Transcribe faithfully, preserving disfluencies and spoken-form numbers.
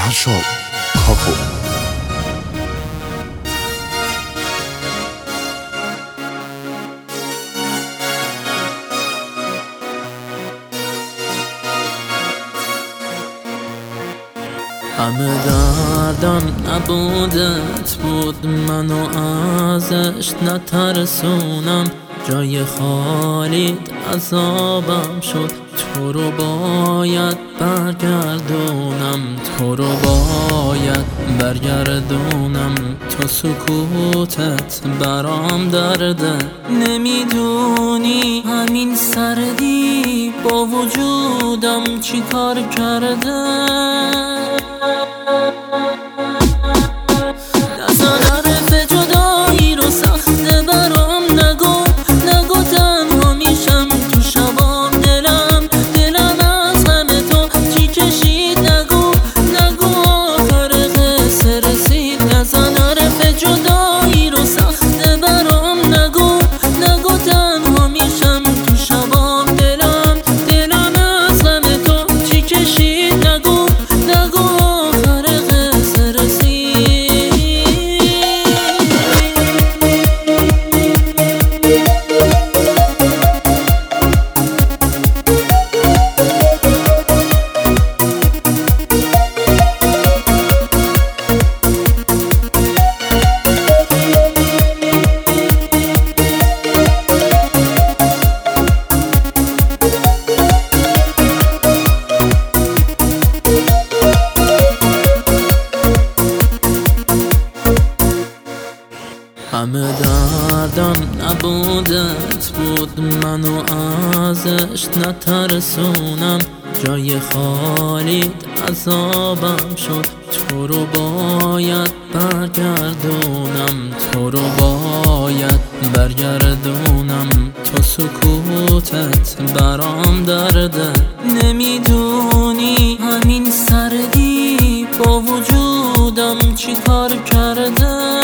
فرشاد کاپو. همه دردم نبودت بود، منو ازش نترسونم. جای خالی عذابم شد، تو رو باید برگردونم، تو رو باید برگردونم. تو سکوتت برام درده، نمیدونی همین سردی با وجودم چی کار کرده. نزن حرف جدایی رو سخته برام، نگو نگو تنها میشم تو شبام. دلم دلم از همه تو چی کشید، نگو نگو آخر قصه رسید. نزن حرف جدایی رو سخته برام، نگو نگو تنها میشم تو شبام. دلم دلم از همه تو چی کشید، نگو نگو آخر قصه رسید. همه دردم نبودت بود، منو ازش نترسونم. جای خالی عذابم شد، تو رو باید برگردونم، تو رو باید برگردونم. تو سکوتت برام درده، نمیدونی همین سردی با وجودم چی کار کرده.